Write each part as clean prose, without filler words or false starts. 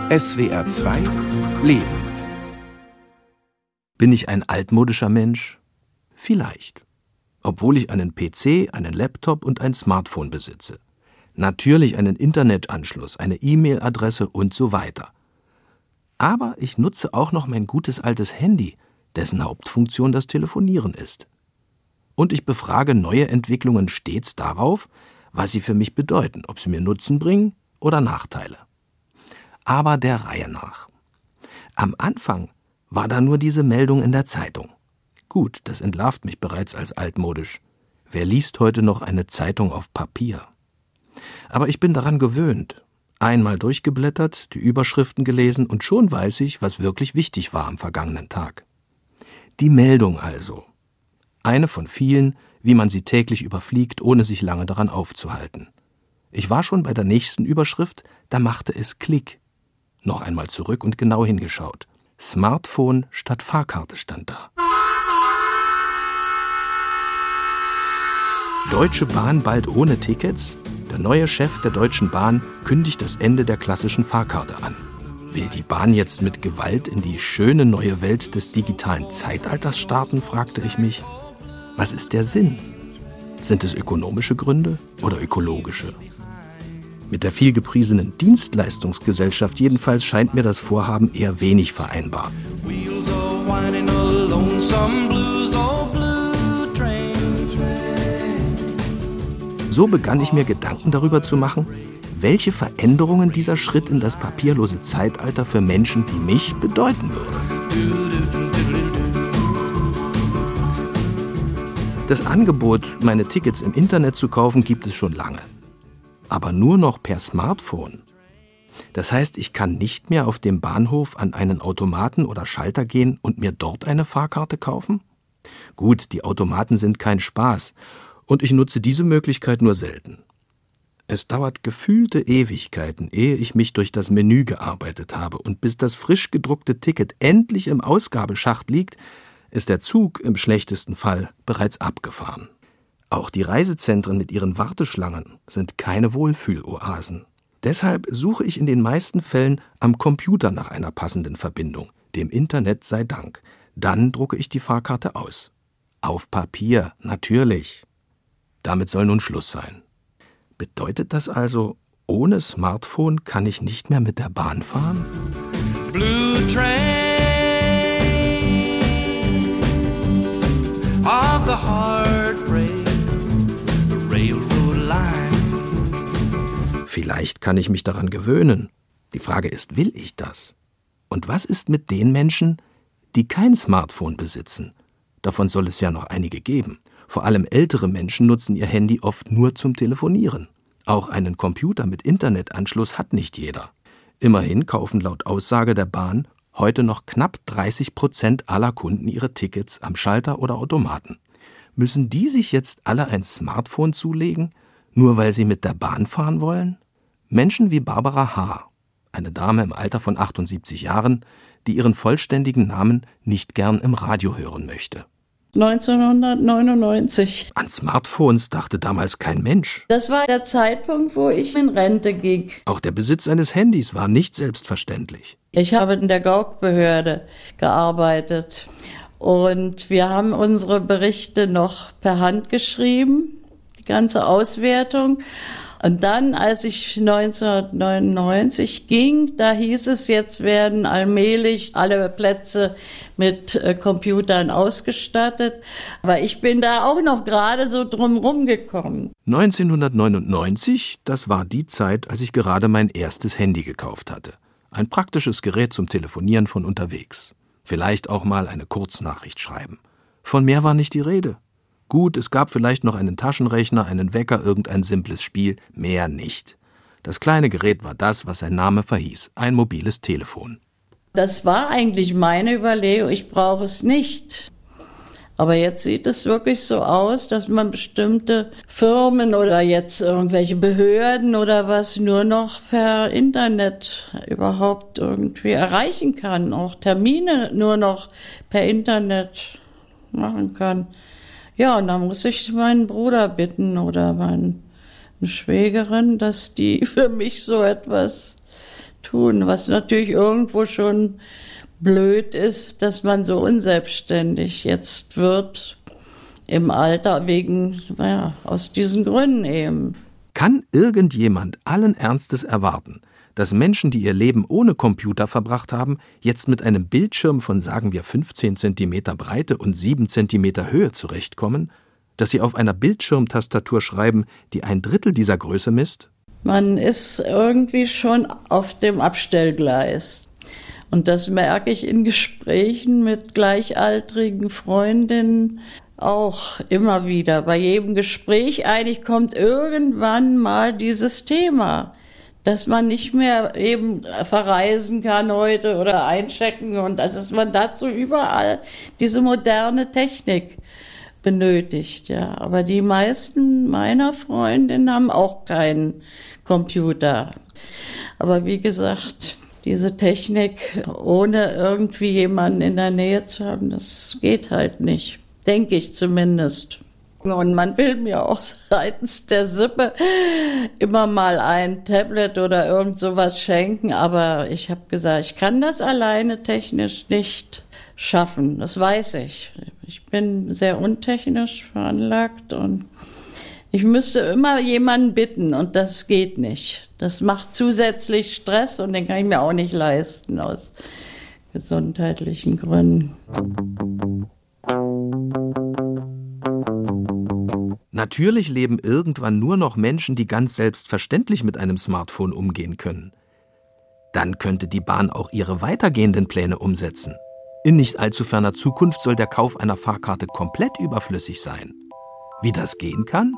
SWR 2 Leben. Bin ich ein altmodischer Mensch? Vielleicht. Obwohl ich einen PC, einen Laptop und ein Smartphone besitze. Natürlich einen Internetanschluss, eine E-Mail-Adresse und so weiter. Aber ich nutze auch noch mein gutes altes Handy, dessen Hauptfunktion das Telefonieren ist. Und ich befrage neue Entwicklungen stets darauf, was sie für mich bedeuten, ob sie mir Nutzen bringen oder Nachteile. Aber der Reihe nach. Am Anfang war da nur diese Meldung in der Zeitung. Gut, das entlarvt mich bereits als altmodisch. Wer liest heute noch eine Zeitung auf Papier? Aber ich bin daran gewöhnt. Einmal durchgeblättert, die Überschriften gelesen und schon weiß ich, was wirklich wichtig war am vergangenen Tag. Die Meldung also. Eine von vielen, wie man sie täglich überfliegt, ohne sich lange daran aufzuhalten. Ich war schon bei der nächsten Überschrift, da machte es Klick. Noch einmal zurück und genau hingeschaut. Smartphone statt Fahrkarte stand da. Deutsche Bahn bald ohne Tickets? Der neue Chef der Deutschen Bahn kündigt das Ende der klassischen Fahrkarte an. Will die Bahn jetzt mit Gewalt in die schöne neue Welt des digitalen Zeitalters starten, fragte ich mich. Was ist der Sinn? Sind es ökonomische Gründe oder ökologische? Mit der vielgepriesenen Dienstleistungsgesellschaft jedenfalls scheint mir das Vorhaben eher wenig vereinbar. So begann ich mir Gedanken darüber zu machen, welche Veränderungen dieser Schritt in das papierlose Zeitalter für Menschen wie mich bedeuten würde. Das Angebot, meine Tickets im Internet zu kaufen, gibt es schon lange. Aber nur noch per Smartphone. Das heißt, ich kann nicht mehr auf dem Bahnhof an einen Automaten oder Schalter gehen und mir dort eine Fahrkarte kaufen? Gut, die Automaten sind kein Spaß und ich nutze diese Möglichkeit nur selten. Es dauert gefühlte Ewigkeiten, ehe ich mich durch das Menü gearbeitet habe und bis das frisch gedruckte Ticket endlich im Ausgabeschacht liegt, ist der Zug im schlechtesten Fall bereits abgefahren. Auch die Reisezentren mit ihren Warteschlangen sind keine Wohlfühloasen. Deshalb suche ich in den meisten Fällen am Computer nach einer passenden Verbindung, dem Internet sei Dank. Dann drucke ich die Fahrkarte aus. Auf Papier, natürlich. Damit soll nun Schluss sein. Bedeutet das also, ohne Smartphone kann ich nicht mehr mit der Bahn fahren? Blue Train of the Heartbreak, the Railroad Line. Vielleicht kann ich mich daran gewöhnen. Die Frage ist, will ich das? Und was ist mit den Menschen, die kein Smartphone besitzen? Davon soll es ja noch einige geben. Vor allem ältere Menschen nutzen ihr Handy oft nur zum Telefonieren. Auch einen Computer mit Internetanschluss hat nicht jeder. Immerhin kaufen laut Aussage der Bahn heute noch knapp 30% aller Kunden ihre Tickets am Schalter oder Automaten. Müssen die sich jetzt alle ein Smartphone zulegen, nur weil sie mit der Bahn fahren wollen? Menschen wie Barbara H., eine Dame im Alter von 78 Jahren, die ihren vollständigen Namen nicht gern im Radio hören möchte. 1999. An Smartphones dachte damals kein Mensch. Das war der Zeitpunkt, wo ich in Rente ging. Auch der Besitz eines Handys war nicht selbstverständlich. Ich habe in der Gaukbehörde gearbeitet und wir haben unsere Berichte noch per Hand geschrieben, die ganze Auswertung. Und dann, als ich 1999 ging, da hieß es, jetzt werden allmählich alle Plätze mit Computern ausgestattet. Aber ich bin da auch noch gerade so drumherum gekommen. 1999, das war die Zeit, als ich gerade mein erstes Handy gekauft hatte. Ein praktisches Gerät zum Telefonieren von unterwegs. Vielleicht auch mal eine Kurznachricht schreiben. Von mehr war nicht die Rede. Gut, es gab vielleicht noch einen Taschenrechner, einen Wecker, irgendein simples Spiel, mehr nicht. Das kleine Gerät war das, was sein Name verhieß, ein mobiles Telefon. Das war eigentlich meine Überlegung, ich brauche es nicht. Aber jetzt sieht es wirklich so aus, dass man bestimmte Firmen oder jetzt irgendwelche Behörden oder was nur noch per Internet überhaupt irgendwie erreichen kann. Auch Termine nur noch per Internet machen kann. Ja, und da muss ich meinen Bruder bitten oder meine Schwägerin, dass die für mich so etwas tun, was natürlich irgendwo schon blöd ist, dass man so unselbstständig jetzt wird im Alter aus diesen Gründen eben. Kann irgendjemand allen Ernstes erwarten, dass Menschen, die ihr Leben ohne Computer verbracht haben, jetzt mit einem Bildschirm von, sagen wir, 15 Zentimeter Breite und 7 Zentimeter Höhe zurechtkommen, dass sie auf einer Bildschirmtastatur schreiben, die 1/3 dieser Größe misst? Man ist irgendwie schon auf dem Abstellgleis. Und das merke ich in Gesprächen mit gleichaltrigen Freundinnen auch immer wieder. Bei jedem Gespräch eigentlich kommt irgendwann mal dieses Thema, dass man nicht mehr eben verreisen kann heute oder einchecken und dass man dazu überall diese moderne Technik benötigt. Ja. Aber die meisten meiner Freundinnen haben auch keinen Computer. Aber wie gesagt, diese Technik ohne irgendwie jemanden in der Nähe zu haben, das geht halt nicht. Denke ich zumindest. Und man will mir auch seitens der Sippe immer mal ein Tablet oder irgend sowas schenken, aber ich habe gesagt, ich kann das alleine technisch nicht schaffen, das weiß ich. Ich bin sehr untechnisch veranlagt und ich müsste immer jemanden bitten und das geht nicht. Das macht zusätzlich Stress und den kann ich mir auch nicht leisten aus gesundheitlichen Gründen. Natürlich leben irgendwann nur noch Menschen, die ganz selbstverständlich mit einem Smartphone umgehen können. Dann könnte die Bahn auch ihre weitergehenden Pläne umsetzen. In nicht allzu ferner Zukunft soll der Kauf einer Fahrkarte komplett überflüssig sein. Wie das gehen kann?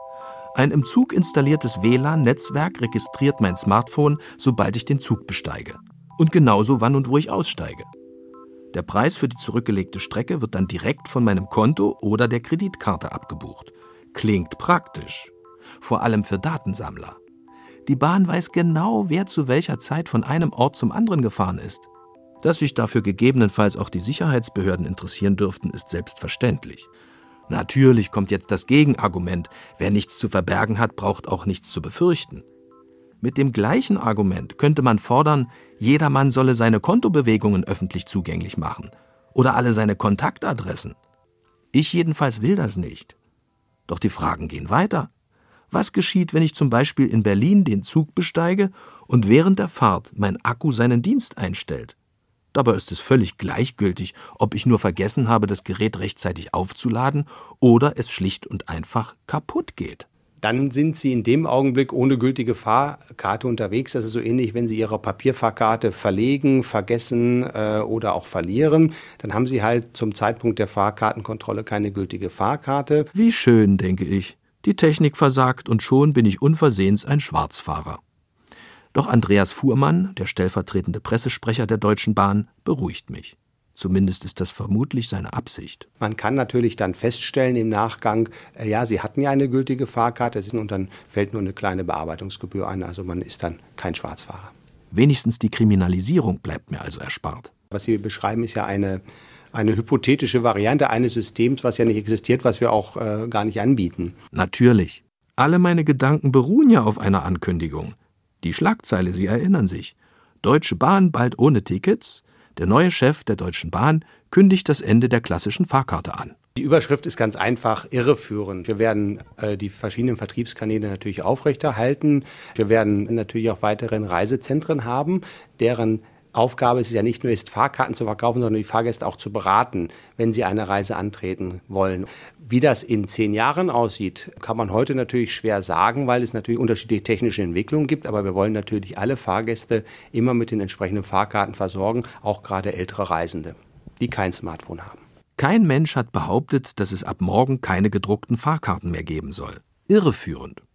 Ein im Zug installiertes WLAN-Netzwerk registriert mein Smartphone, sobald ich den Zug besteige. Und genauso wann und wo ich aussteige. Der Preis für die zurückgelegte Strecke wird dann direkt von meinem Konto oder der Kreditkarte abgebucht. Klingt praktisch. Vor allem für Datensammler. Die Bahn weiß genau, wer zu welcher Zeit von einem Ort zum anderen gefahren ist. Dass sich dafür gegebenenfalls auch die Sicherheitsbehörden interessieren dürften, ist selbstverständlich. Natürlich kommt jetzt das Gegenargument. Wer nichts zu verbergen hat, braucht auch nichts zu befürchten. Mit dem gleichen Argument könnte man fordern, jedermann solle seine Kontobewegungen öffentlich zugänglich machen oder alle seine Kontaktadressen. Ich jedenfalls will das nicht. Doch die Fragen gehen weiter. Was geschieht, wenn ich zum Beispiel in Berlin den Zug besteige und während der Fahrt mein Akku seinen Dienst einstellt? Dabei ist es völlig gleichgültig, ob ich nur vergessen habe, das Gerät rechtzeitig aufzuladen oder es schlicht und einfach kaputt geht. Dann sind Sie in dem Augenblick ohne gültige Fahrkarte unterwegs. Das ist so ähnlich, wenn Sie Ihre Papierfahrkarte verlegen, vergessen oder auch verlieren. Dann haben Sie halt zum Zeitpunkt der Fahrkartenkontrolle keine gültige Fahrkarte. Wie schön, denke ich. Die Technik versagt und schon bin ich unversehens ein Schwarzfahrer. Doch Andreas Fuhrmann, der stellvertretende Pressesprecher der Deutschen Bahn, beruhigt mich. Zumindest ist das vermutlich seine Absicht. Man kann natürlich dann feststellen im Nachgang, ja, Sie hatten ja eine gültige Fahrkarte und dann fällt nur eine kleine Bearbeitungsgebühr an. Also man ist dann kein Schwarzfahrer. Wenigstens die Kriminalisierung bleibt mir also erspart. Was Sie beschreiben, ist ja eine hypothetische Variante eines Systems, was ja nicht existiert, was wir auch gar nicht anbieten. Natürlich. Alle meine Gedanken beruhen ja auf einer Ankündigung. Die Schlagzeile, Sie erinnern sich. Deutsche Bahn bald ohne Tickets. Der neue Chef der Deutschen Bahn kündigt das Ende der klassischen Fahrkarte an. Die Überschrift ist ganz einfach irreführend. Wir werden die verschiedenen Vertriebskanäle natürlich aufrechterhalten. Wir werden natürlich auch weiterhin Reisezentren haben, deren Aufgabe ist es ja nicht nur, Fahrkarten zu verkaufen, sondern die Fahrgäste auch zu beraten, wenn sie eine Reise antreten wollen. Wie das in 10 Jahren aussieht, kann man heute natürlich schwer sagen, weil es natürlich unterschiedliche technische Entwicklungen gibt. Aber wir wollen natürlich alle Fahrgäste immer mit den entsprechenden Fahrkarten versorgen, auch gerade ältere Reisende, die kein Smartphone haben. Kein Mensch hat behauptet, dass es ab morgen keine gedruckten Fahrkarten mehr geben soll. Irreführend.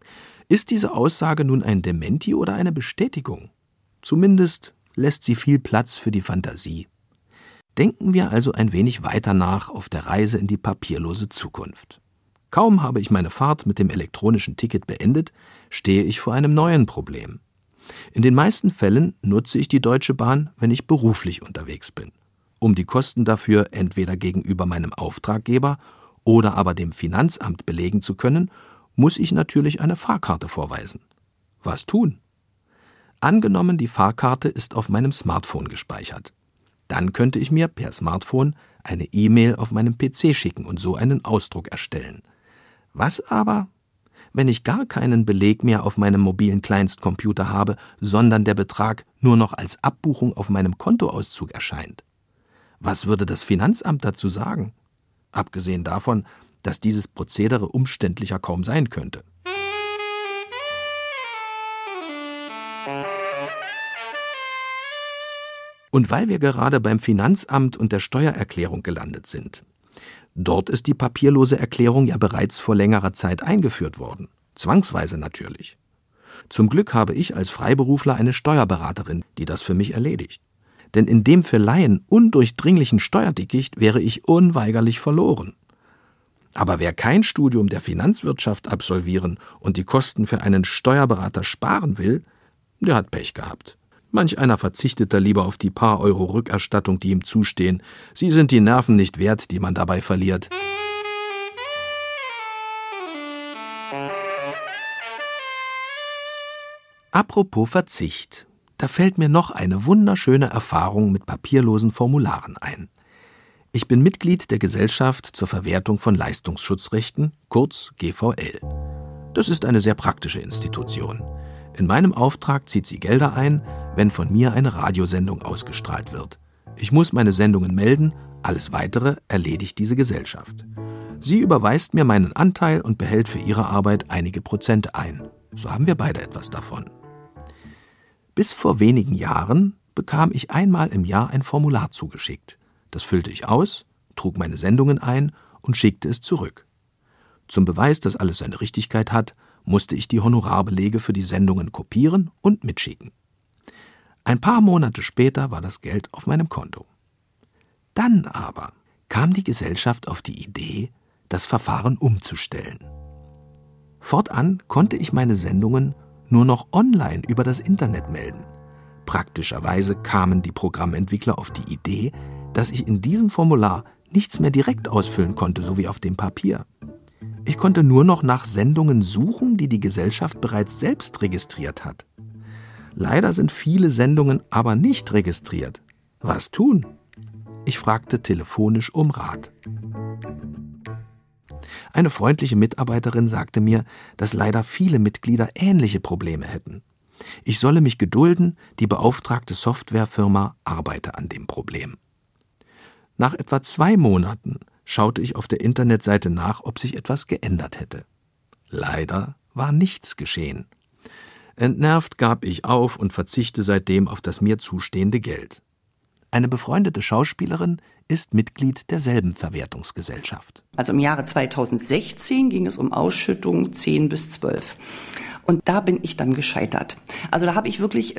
Ist diese Aussage nun ein Dementi oder eine Bestätigung? Zumindest lässt sie viel Platz für die Fantasie. Denken wir also ein wenig weiter nach auf der Reise in die papierlose Zukunft. Kaum habe ich meine Fahrt mit dem elektronischen Ticket beendet, stehe ich vor einem neuen Problem. In den meisten Fällen nutze ich die Deutsche Bahn, wenn ich beruflich unterwegs bin. Um die Kosten dafür entweder gegenüber meinem Auftraggeber oder aber dem Finanzamt belegen zu können, muss ich natürlich eine Fahrkarte vorweisen. Was tun? Angenommen, die Fahrkarte ist auf meinem Smartphone gespeichert. Dann könnte ich mir per Smartphone eine E-Mail auf meinem PC schicken und so einen Ausdruck erstellen. Was aber, wenn ich gar keinen Beleg mehr auf meinem mobilen Kleinstcomputer habe, sondern der Betrag nur noch als Abbuchung auf meinem Kontoauszug erscheint? Was würde das Finanzamt dazu sagen? Abgesehen davon, dass dieses Prozedere umständlicher kaum sein könnte. Und weil wir gerade beim Finanzamt und der Steuererklärung gelandet sind. Dort ist die papierlose Erklärung ja bereits vor längerer Zeit eingeführt worden. Zwangsweise natürlich. Zum Glück habe ich als Freiberufler eine Steuerberaterin, die das für mich erledigt. Denn in dem für Laien undurchdringlichen Steuerdickicht wäre ich unweigerlich verloren. Aber wer kein Studium der Finanzwirtschaft absolvieren und die Kosten für einen Steuerberater sparen will, der hat Pech gehabt. Manch einer verzichtet da lieber auf die paar Euro Rückerstattung, die ihm zustehen. Sie sind die Nerven nicht wert, die man dabei verliert. Apropos Verzicht, da fällt mir noch eine wunderschöne Erfahrung mit papierlosen Formularen ein. Ich bin Mitglied der Gesellschaft zur Verwertung von Leistungsschutzrechten, kurz GVL. Das ist eine sehr praktische Institution. In meinem Auftrag zieht sie Gelder ein, wenn von mir eine Radiosendung ausgestrahlt wird. Ich muss meine Sendungen melden, alles Weitere erledigt diese Gesellschaft. Sie überweist mir meinen Anteil und behält für ihre Arbeit einige Prozente ein. So haben wir beide etwas davon. Bis vor wenigen Jahren bekam ich einmal im Jahr ein Formular zugeschickt. Das füllte ich aus, trug meine Sendungen ein und schickte es zurück. Zum Beweis, dass alles seine Richtigkeit hat, musste ich die Honorarbelege für die Sendungen kopieren und mitschicken. Ein paar Monate später war das Geld auf meinem Konto. Dann aber kam die Gesellschaft auf die Idee, das Verfahren umzustellen. Fortan konnte ich meine Sendungen nur noch online über das Internet melden. Praktischerweise kamen die Programmentwickler auf die Idee, dass ich in diesem Formular nichts mehr direkt ausfüllen konnte, so wie auf dem Papier. Ich konnte nur noch nach Sendungen suchen, die die Gesellschaft bereits selbst registriert hat. Leider sind viele Sendungen aber nicht registriert. Was tun? Ich fragte telefonisch um Rat. Eine freundliche Mitarbeiterin sagte mir, dass leider viele Mitglieder ähnliche Probleme hätten. Ich solle mich gedulden, die beauftragte Softwarefirma arbeite an dem Problem. Nach etwa 2 Monaten schaute ich auf der Internetseite nach, ob sich etwas geändert hätte. Leider war nichts geschehen. Entnervt gab ich auf und verzichte seitdem auf das mir zustehende Geld. Eine befreundete Schauspielerin ist Mitglied derselben Verwertungsgesellschaft. Also im Jahre 2016 ging es um Ausschüttungen 10 bis 12. Und da bin ich dann gescheitert. Also da habe ich wirklich,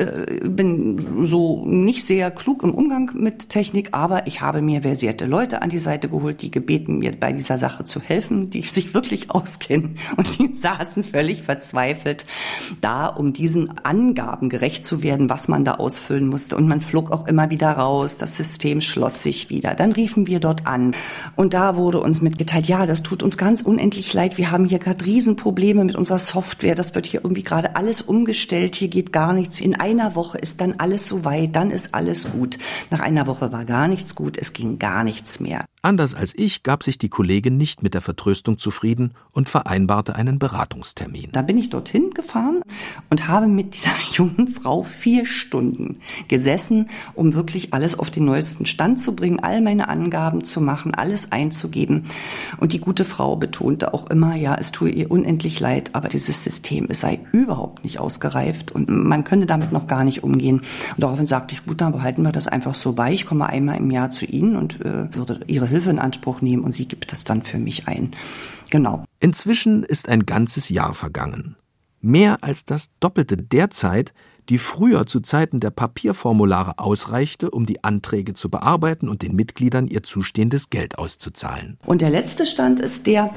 bin so nicht sehr klug im Umgang mit Technik, aber ich habe mir versierte Leute an die Seite geholt, die gebeten, mir bei dieser Sache zu helfen, die sich wirklich auskennen. Und die saßen völlig verzweifelt da, um diesen Angaben gerecht zu werden, was man da ausfüllen musste. Und man flog auch immer wieder raus, das System schloss sich wieder. Dann riefen wir dort an und da wurde uns mitgeteilt, ja, das tut uns ganz unendlich leid, wir haben hier gerade Riesenprobleme mit unserer Software, das wird hier irgendwie gerade alles umgestellt, hier geht gar nichts. In einer Woche ist dann alles soweit, dann ist alles gut. Nach einer Woche war gar nichts gut, es ging gar nichts mehr. Anders als ich gab sich die Kollegin nicht mit der Vertröstung zufrieden und vereinbarte einen Beratungstermin. Da bin ich dorthin gefahren und habe mit dieser jungen Frau 4 Stunden gesessen, um wirklich alles auf den neuesten Stand zu bringen, all meine Angaben zu machen, alles einzugeben. Und die gute Frau betonte auch immer, ja, es tue ihr unendlich leid, aber dieses System, es sei überhaupt nicht ausgereift und man könnte damit noch gar nicht umgehen. Und daraufhin sagte ich, gut, dann behalten wir das einfach so bei. Ich komme einmal im Jahr zu Ihnen und würde Ihre Hilfe in Anspruch nehmen und sie gibt das dann für mich ein. Genau. Inzwischen ist ein ganzes Jahr vergangen. Mehr als das Doppelte der Zeit, die früher zu Zeiten der Papierformulare ausreichte, um die Anträge zu bearbeiten und den Mitgliedern ihr zustehendes Geld auszuzahlen. Und der letzte Stand ist der,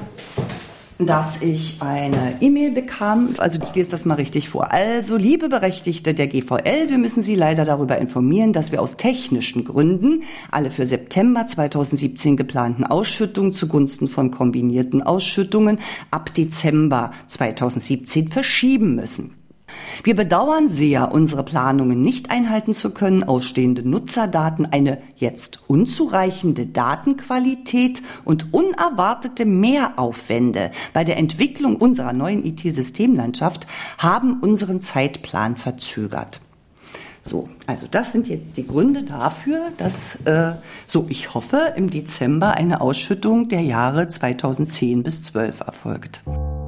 dass ich eine E-Mail bekam, also ich lese das mal richtig vor. Also, liebe Berechtigte der GVL, wir müssen Sie leider darüber informieren, dass wir aus technischen Gründen alle für September 2017 geplanten Ausschüttungen zugunsten von kombinierten Ausschüttungen ab Dezember 2017 verschieben müssen. Wir bedauern sehr, unsere Planungen nicht einhalten zu können, ausstehende Nutzerdaten, eine jetzt unzureichende Datenqualität und unerwartete Mehraufwände bei der Entwicklung unserer neuen IT-Systemlandschaft haben unseren Zeitplan verzögert. So, also das sind jetzt die Gründe dafür, dass, ich hoffe, im Dezember eine Ausschüttung der Jahre 2010 bis 2012 erfolgt.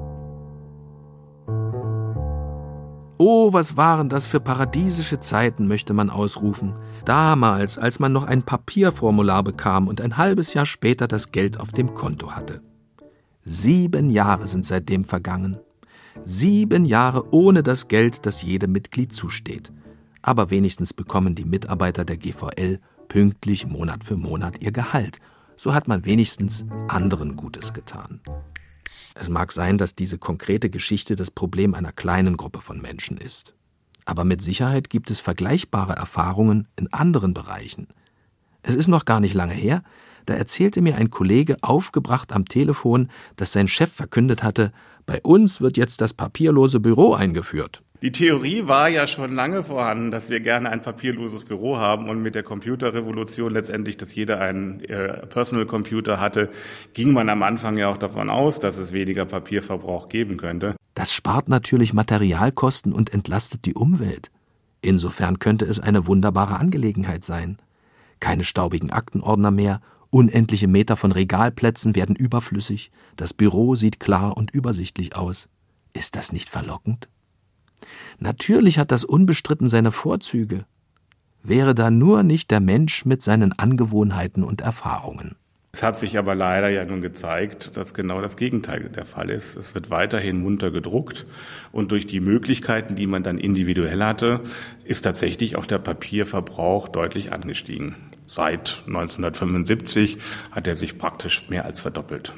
Oh, was waren das für paradiesische Zeiten, möchte man ausrufen. Damals, als man noch ein Papierformular bekam und ein halbes Jahr später das Geld auf dem Konto hatte. 7 Jahre sind seitdem vergangen. 7 Jahre ohne das Geld, das jedem Mitglied zusteht. Aber wenigstens bekommen die Mitarbeiter der GVL pünktlich Monat für Monat ihr Gehalt. So hat man wenigstens anderen Gutes getan. Es mag sein, dass diese konkrete Geschichte das Problem einer kleinen Gruppe von Menschen ist. Aber mit Sicherheit gibt es vergleichbare Erfahrungen in anderen Bereichen. Es ist noch gar nicht lange her, da erzählte mir ein Kollege aufgebracht am Telefon, dass sein Chef verkündet hatte, bei uns wird jetzt das papierlose Büro eingeführt. Die Theorie war ja schon lange vorhanden, dass wir gerne ein papierloses Büro haben, und mit der Computerrevolution letztendlich, dass jeder einen Personal Computer hatte, ging man am Anfang ja auch davon aus, dass es weniger Papierverbrauch geben könnte. Das spart natürlich Materialkosten und entlastet die Umwelt. Insofern könnte es eine wunderbare Angelegenheit sein. Keine staubigen Aktenordner mehr, unendliche Meter von Regalplätzen werden überflüssig, das Büro sieht klar und übersichtlich aus. Ist das nicht verlockend? Natürlich hat das unbestritten seine Vorzüge. Wäre da nur nicht der Mensch mit seinen Angewohnheiten und Erfahrungen. Es hat sich aber leider ja nun gezeigt, dass genau das Gegenteil der Fall ist. Es wird weiterhin munter gedruckt, und durch die Möglichkeiten, die man dann individuell hatte, ist tatsächlich auch der Papierverbrauch deutlich angestiegen. Seit 1975 hat er sich praktisch mehr als verdoppelt.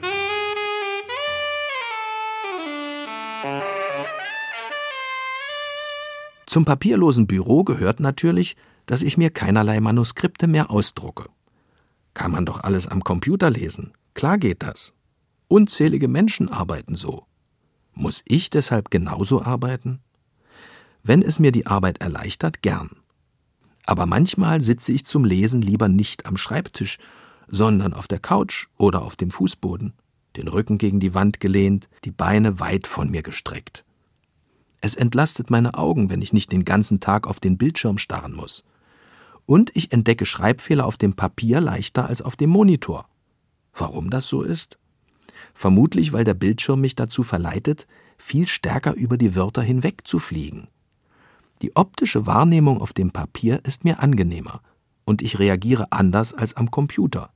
Zum papierlosen Büro gehört natürlich, dass ich mir keinerlei Manuskripte mehr ausdrucke. Kann man doch alles am Computer lesen. Klar geht das. Unzählige Menschen arbeiten so. Muss ich deshalb genauso arbeiten? Wenn es mir die Arbeit erleichtert, gern. Aber manchmal sitze ich zum Lesen lieber nicht am Schreibtisch, sondern auf der Couch oder auf dem Fußboden, den Rücken gegen die Wand gelehnt, die Beine weit von mir gestreckt. Es entlastet meine Augen, wenn ich nicht den ganzen Tag auf den Bildschirm starren muss. Und ich entdecke Schreibfehler auf dem Papier leichter als auf dem Monitor. Warum das so ist? Vermutlich, weil der Bildschirm mich dazu verleitet, viel stärker über die Wörter hinweg zu fliegen. Die optische Wahrnehmung auf dem Papier ist mir angenehmer und ich reagiere anders als am Computer.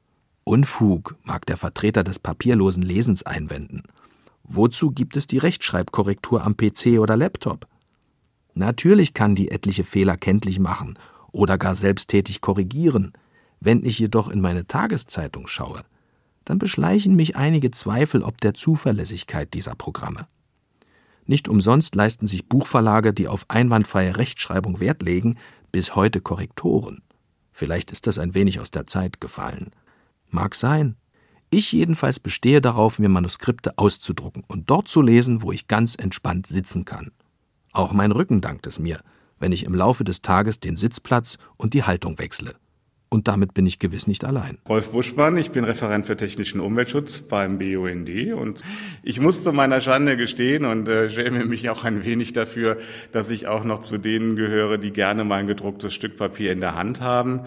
Unfug, mag der Vertreter des papierlosen Lesens einwenden. Wozu gibt es die Rechtschreibkorrektur am PC oder Laptop? Natürlich kann die etliche Fehler kenntlich machen oder gar selbsttätig korrigieren. Wenn ich jedoch in meine Tageszeitung schaue, dann beschleichen mich einige Zweifel ob der Zuverlässigkeit dieser Programme. Nicht umsonst leisten sich Buchverlage, die auf einwandfreie Rechtschreibung Wert legen, bis heute Korrektoren. Vielleicht ist das ein wenig aus der Zeit gefallen. Mag sein. Ich jedenfalls bestehe darauf, mir Manuskripte auszudrucken und dort zu lesen, wo ich ganz entspannt sitzen kann. Auch mein Rücken dankt es mir, wenn ich im Laufe des Tages den Sitzplatz und die Haltung wechsle. Und damit bin ich gewiss nicht allein. Rolf Buschmann, ich bin Referent für technischen Umweltschutz beim BUND, und ich muss zu meiner Schande gestehen und schäme mich auch ein wenig dafür, dass ich auch noch zu denen gehöre, die gerne mal ein gedrucktes Stück Papier in der Hand haben,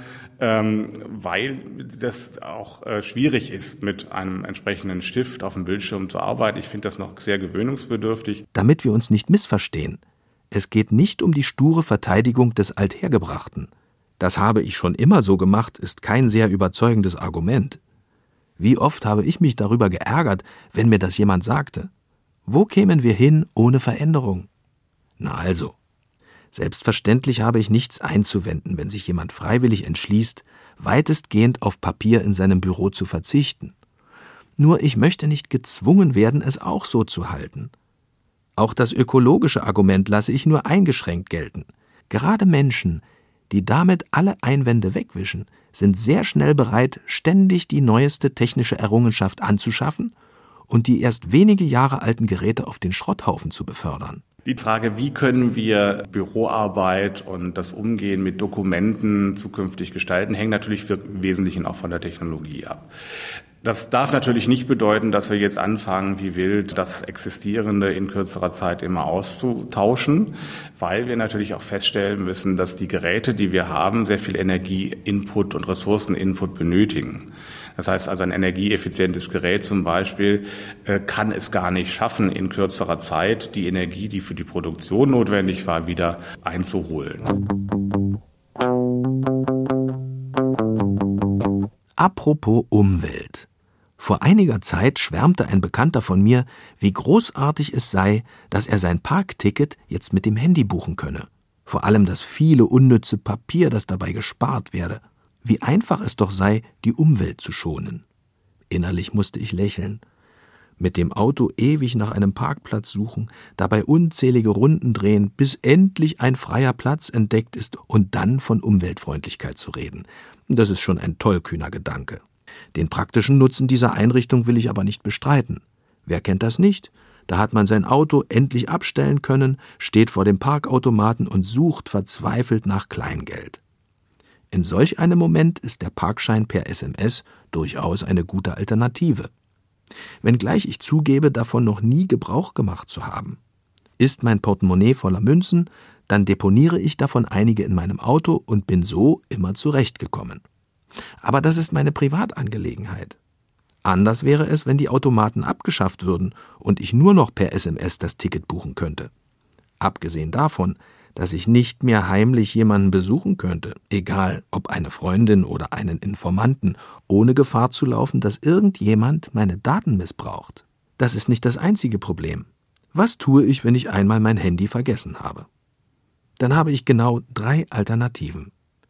weil das auch schwierig ist, mit einem entsprechenden Stift auf dem Bildschirm zu arbeiten. Ich finde das noch sehr gewöhnungsbedürftig. Damit wir uns nicht missverstehen, es geht nicht um die sture Verteidigung des Althergebrachten. Das habe ich schon immer so gemacht, ist kein sehr überzeugendes Argument. Wie oft habe ich mich darüber geärgert, wenn mir das jemand sagte. Wo kämen wir hin ohne Veränderung? Na also, selbstverständlich habe ich nichts einzuwenden, wenn sich jemand freiwillig entschließt, weitestgehend auf Papier in seinem Büro zu verzichten. Nur ich möchte nicht gezwungen werden, es auch so zu halten. Auch das ökologische Argument lasse ich nur eingeschränkt gelten. Gerade Menschen, die damit alle Einwände wegwischen, sind sehr schnell bereit, ständig die neueste technische Errungenschaft anzuschaffen und die erst wenige Jahre alten Geräte auf den Schrotthaufen zu befördern. Die Frage, wie können wir Büroarbeit und das Umgehen mit Dokumenten zukünftig gestalten, hängt natürlich im Wesentlichen auch von der Technologie ab. Das darf natürlich nicht bedeuten, dass wir jetzt anfangen, wie wild das Existierende in kürzerer Zeit immer auszutauschen, weil wir natürlich auch feststellen müssen, dass die Geräte, die wir haben, sehr viel Energie-Input und Ressourcen-Input benötigen. Das heißt also, ein energieeffizientes Gerät zum Beispiel kann es gar nicht schaffen, in kürzerer Zeit die Energie, die für die Produktion notwendig war, wieder einzuholen. Apropos Umwelt. Vor einiger Zeit schwärmte ein Bekannter von mir, wie großartig es sei, dass er sein Parkticket jetzt mit dem Handy buchen könne. Vor allem das viele unnütze Papier, das dabei gespart werde. Wie einfach es doch sei, die Umwelt zu schonen. Innerlich musste ich lächeln. Mit dem Auto ewig nach einem Parkplatz suchen, dabei unzählige Runden drehen, bis endlich ein freier Platz entdeckt ist und dann von Umweltfreundlichkeit zu reden. Das ist schon ein tollkühner Gedanke. Den praktischen Nutzen dieser Einrichtung will ich aber nicht bestreiten. Wer kennt das nicht? Da hat man sein Auto endlich abstellen können, steht vor dem Parkautomaten und sucht verzweifelt nach Kleingeld. In solch einem Moment ist der Parkschein per SMS durchaus eine gute Alternative. Wenngleich ich zugebe, davon noch nie Gebrauch gemacht zu haben. Ist mein Portemonnaie voller Münzen, dann deponiere ich davon einige in meinem Auto und bin so immer zurechtgekommen. Aber das ist meine Privatangelegenheit. Anders wäre es, wenn die Automaten abgeschafft würden und ich nur noch per SMS das Ticket buchen könnte. Abgesehen davon, dass ich nicht mehr heimlich jemanden besuchen könnte, egal ob eine Freundin oder einen Informanten, ohne Gefahr zu laufen, dass irgendjemand meine Daten missbraucht. Das ist nicht das einzige Problem. Was tue ich, wenn ich einmal mein Handy vergessen habe? Dann habe ich genau 3 Alternativen.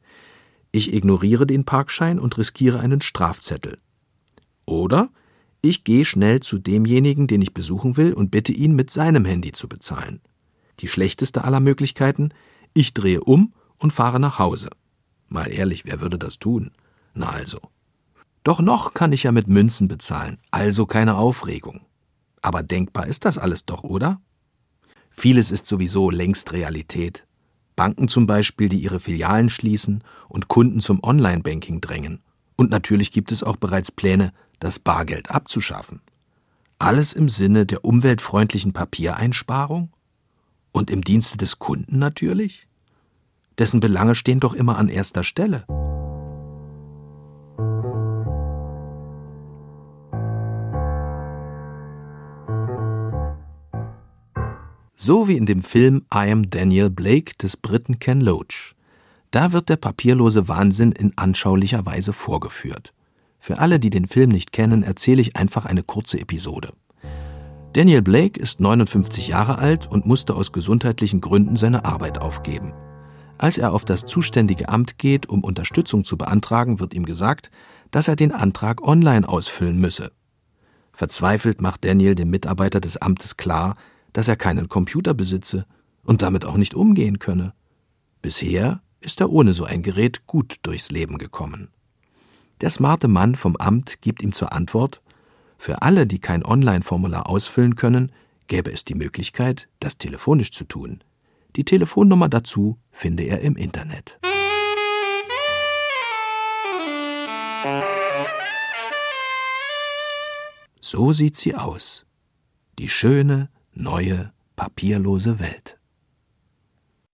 Ich ignoriere den Parkschein und riskiere einen Strafzettel. Oder ich gehe schnell zu demjenigen, den ich besuchen will, und bitte ihn, mit seinem Handy zu bezahlen. Die schlechteste aller Möglichkeiten: ich drehe um und fahre nach Hause. Mal ehrlich, wer würde das tun? Na also. Doch noch kann ich ja mit Münzen bezahlen, also keine Aufregung. Aber denkbar ist das alles doch, oder? Vieles ist sowieso längst Realität. Banken zum Beispiel, die ihre Filialen schließen und Kunden zum Online-Banking drängen. Und natürlich gibt es auch bereits Pläne, das Bargeld abzuschaffen. Alles im Sinne der umweltfreundlichen Papiereinsparung? Und im Dienste des Kunden natürlich? Dessen Belange stehen doch immer an erster Stelle. So wie in dem Film I Am Daniel Blake des Briten Ken Loach. Da wird der papierlose Wahnsinn in anschaulicher Weise vorgeführt. Für alle, die den Film nicht kennen, erzähle ich einfach eine kurze Episode. Daniel Blake ist 59 Jahre alt und musste aus gesundheitlichen Gründen seine Arbeit aufgeben. Als er auf das zuständige Amt geht, um Unterstützung zu beantragen, wird ihm gesagt, dass er den Antrag online ausfüllen müsse. Verzweifelt macht Daniel dem Mitarbeiter des Amtes klar, dass er keinen Computer besitze und damit auch nicht umgehen könne. Bisher ist er ohne so ein Gerät gut durchs Leben gekommen. Der smarte Mann vom Amt gibt ihm zur Antwort: Für alle, die kein Online-Formular ausfüllen können, gäbe es die Möglichkeit, das telefonisch zu tun. Die Telefonnummer dazu finde er im Internet. So sieht sie aus. Die schöne, neue, papierlose Welt.